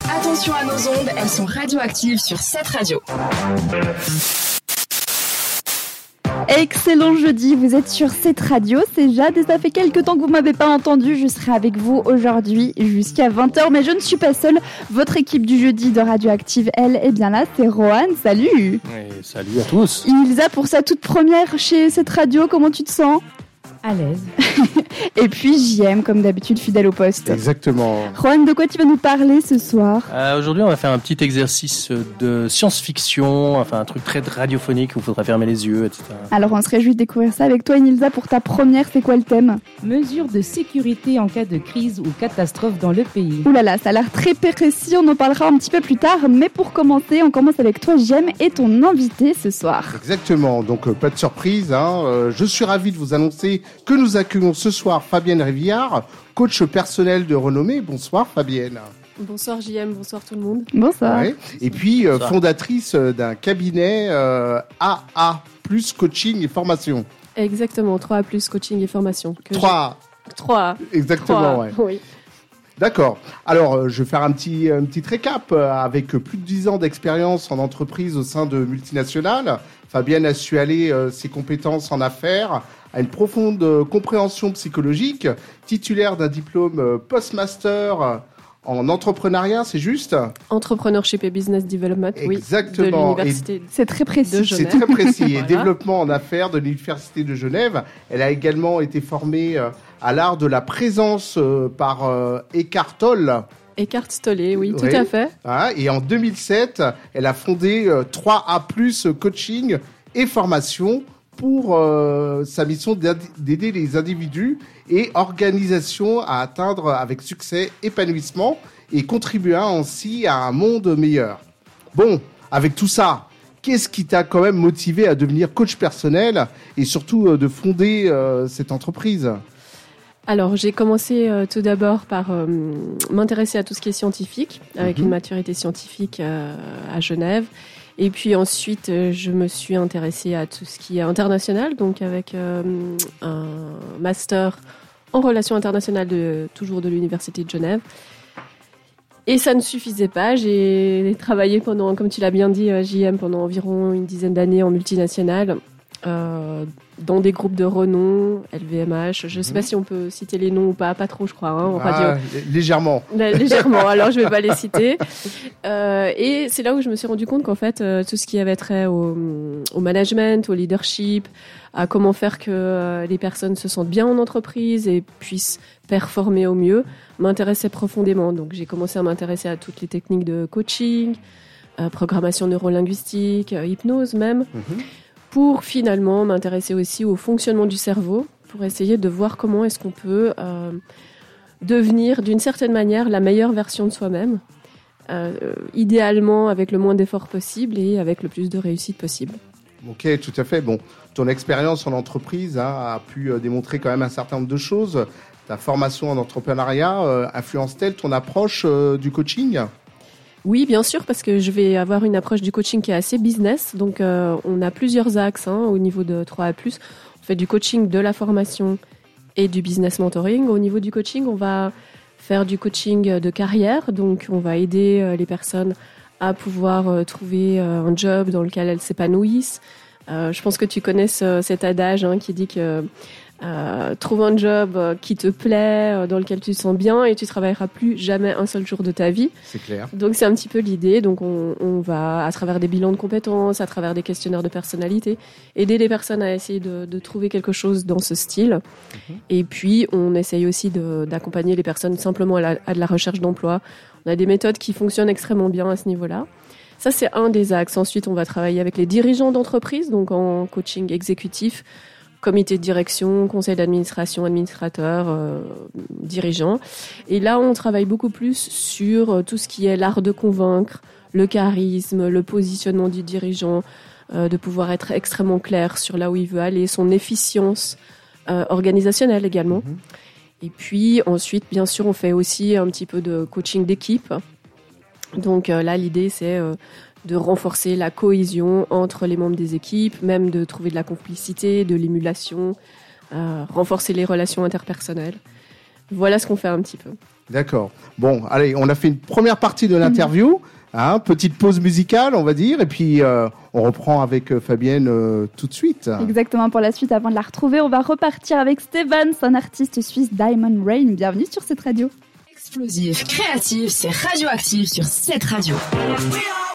Attention à nos ondes, elles sont radioactives sur cette radio. Excellent jeudi, vous êtes sur cette radio, c'est Jade et ça fait quelques temps que vous m'avez pas entendu, je serai avec vous aujourd'hui jusqu'à 20h, mais je ne suis pas seule, votre équipe du jeudi de Radioactive, elle est bien là, c'est Rohan, salut. Et salut à tous. Ilsa pour sa toute première chez cette radio, comment tu te sens ? À l'aise. Et puis JM, comme d'habitude, fidèle au poste. Exactement. Rohan, de quoi tu vas nous parler ce soir ? Aujourd'hui, on va faire un petit exercice de science-fiction, enfin un truc très radiophonique où il faudra fermer les yeux, etc. Alors, on se réjouit de découvrir ça avec toi, Ilsa, pour ta première, c'est quoi le thème ? Mesures de sécurité en cas de crise ou catastrophe dans le pays. Ouh là là, ça a l'air très précis, on en parlera un petit peu plus tard, mais pour commencer, on commence avec toi, JM, et ton invité ce soir. Exactement, donc pas de surprise, je suis ravi de vous annoncer que nous accueillons ce soir Fabienne Rivière, coach personnel de renommée. Bonsoir Fabienne. Bonsoir JM, bonsoir tout le monde. Bonsoir. Ouais. Et puis fondatrice d'un cabinet AA+, coaching et formation. Exactement, 3A+, coaching et formation. 3A. Exactement, 3A, ouais. Oui. D'accord. Alors, je vais faire un petit récap. Avec plus de 10 ans d'expérience en entreprise au sein de multinationales, Fabienne a su allier ses compétences en affaires à une profonde compréhension psychologique, titulaire d'un diplôme postmaster en entrepreneuriat, c'est juste ? Entrepreneurship et Business Development, Exactement. Oui, de l'université C'est très précis. de Genève. C'est très précis. Voilà. Et développement en affaires de l'université de Genève. Elle a également été formée à l'art de la présence par Eckhart Tolle. Eckhart Tolle, oui, tout Oui. à fait. Et en 2007, elle a fondé 3A+, coaching et formation pour sa mission d'aider les individus et organisations à atteindre avec succès, épanouissement et contribuer ainsi à un monde meilleur. Bon, avec tout ça, qu'est-ce qui t'a quand même motivé à devenir coach personnel et surtout de fonder cette entreprise ? Alors, j'ai commencé tout d'abord par m'intéresser à tout ce qui est scientifique, avec une maturité scientifique à Genève. Et puis ensuite, je me suis intéressée à tout ce qui est international, donc avec un master en relations internationales toujours de l'Université de Genève. Et ça ne suffisait pas. J'ai travaillé pendant, comme tu l'as bien dit, JM, pendant environ une dizaine d'années en multinationale, dans des groupes de renom, LVMH. Je ne sais pas si on peut citer les noms ou pas trop, je crois, en radio. Légèrement. Légèrement, alors je ne vais pas les citer. Et c'est là où je me suis rendu compte qu'en fait, tout ce qui avait trait au management, au leadership, à comment faire que les personnes se sentent bien en entreprise et puissent performer au mieux, m'intéressait profondément. Donc j'ai commencé à m'intéresser à toutes les techniques de coaching, programmation neurolinguistique, hypnose même, pour finalement m'intéresser aussi au fonctionnement du cerveau, pour essayer de voir comment est-ce qu'on peut devenir d'une certaine manière la meilleure version de soi-même, idéalement avec le moins d'efforts possible et avec le plus de réussite possible. Ok, tout à fait. Bon, ton expérience en entreprise a pu démontrer quand même un certain nombre de choses. Ta formation en entrepreneuriat influence-t-elle ton approche du coaching ? Oui, bien sûr, parce que je vais avoir une approche du coaching qui est assez business. Donc, on a plusieurs axes au niveau de 3A+. On fait du coaching, de la formation et du business mentoring. Au niveau du coaching, on va faire du coaching de carrière. Donc, on va aider les personnes à pouvoir trouver un job dans lequel elles s'épanouissent. Je pense que tu connais cet adage qui dit que trouve un job qui te plaît, dans lequel tu te sens bien et tu travailleras plus jamais un seul jour de ta vie. C'est clair. Donc c'est un petit peu l'idée. Donc on va, à travers des bilans de compétences, à travers des questionnaires de personnalité, aider les personnes à essayer de trouver quelque chose dans ce style. Et puis on essaye aussi d'accompagner les personnes simplement à de la recherche d'emploi. On a des méthodes qui fonctionnent extrêmement bien à ce niveau-là. Ça, c'est un des axes. Ensuite, on va travailler avec les dirigeants d'entreprise, donc en coaching exécutif, comité de direction, conseil d'administration, administrateur, dirigeant. Et là, on travaille beaucoup plus sur tout ce qui est l'art de convaincre, le charisme, le positionnement du dirigeant, de pouvoir être extrêmement clair sur là où il veut aller, son efficience organisationnelle également. Et puis ensuite, bien sûr, on fait aussi un petit peu de coaching d'équipe. Donc là, l'idée, c'est de renforcer la cohésion entre les membres des équipes, même de trouver de la complicité, de l'émulation, renforcer les relations interpersonnelles. Voilà ce qu'on fait un petit peu. D'accord. Bon, allez, on a fait une première partie de l'interview. Petite pause musicale, on va dire, et puis on reprend avec Fabienne tout de suite. Exactement, pour la suite, avant de la retrouver, on va repartir avec Stevens, un artiste suisse, Diamond Rain. Bienvenue sur cette radio. Explosif, créatif, c'est Radioactive sur cette radio.